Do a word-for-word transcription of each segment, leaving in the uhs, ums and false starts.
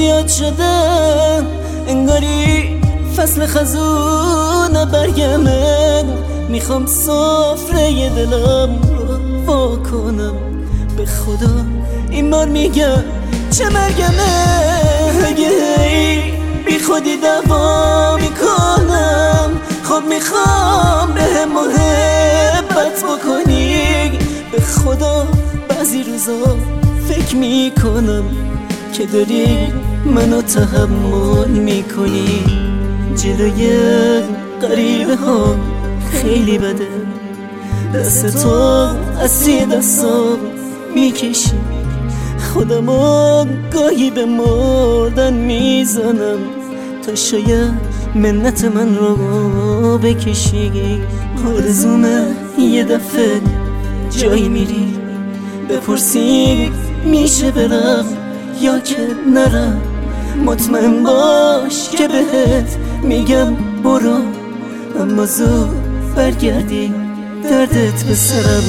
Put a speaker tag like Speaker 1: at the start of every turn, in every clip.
Speaker 1: زیاد شده، انگاری فصل خزون برگمه. میخوام سفره دلم رو وا کنم، به خدا این بار میگم چه مرگمه. اگه هی بی خودی دوا میکنم، خب میخوام به هم محبت بکنی. به خدا بعضی روزا فکر میکنم که داری منو تحمل میکنی. جلوی غریبه ها خیلی بده، دست تو از سی دستام میکشی. خودمو گاهی به مردن میزنم تا شاید منت من رو بکشی. آرزومه یه دفعه جایی میری بپرسی میشه برم یا که نرم. مطمئن باش که بهت میگم برو، اما زود برگردی دردت به سرم.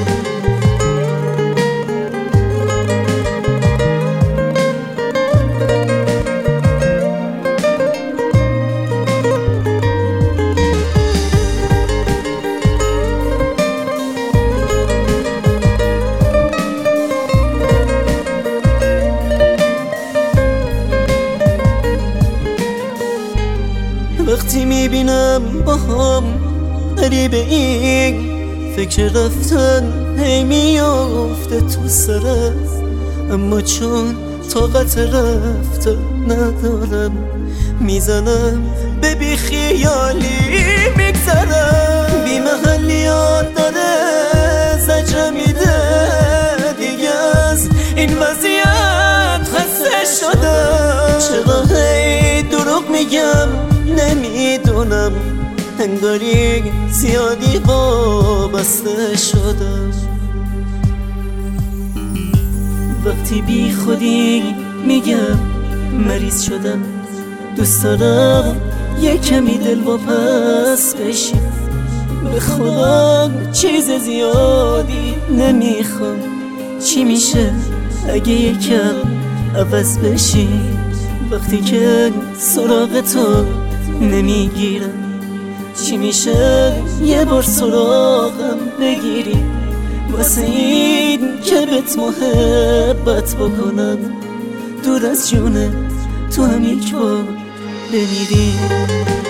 Speaker 1: وقتی میبینم با هم قریب این فکر رفتن هی میافته تو سرم، اما چون طاقت رفتن ندارم میزنم به بی خیالی میگذرم. بی محلیات داره زجر میده، دیگه از این وضعیت خسته شدم. چرا هی دروغ میگم نمیدونم، انگاری زیادی وابسته شدم. وقتی بی خودی میگم مریض شدم، دوست دارم یه کمی دل واپس بشی. به خدا چیز زیادی نمیخوام، چی میشه اگه یکم عوض بشی؟ وقتی که سراغ تو نمیگیرم، چی میشه یه بار سراغم بگیری؟ واسه این که بهت محبت بکنم، دور از جونه تو هم یک بار بمیری.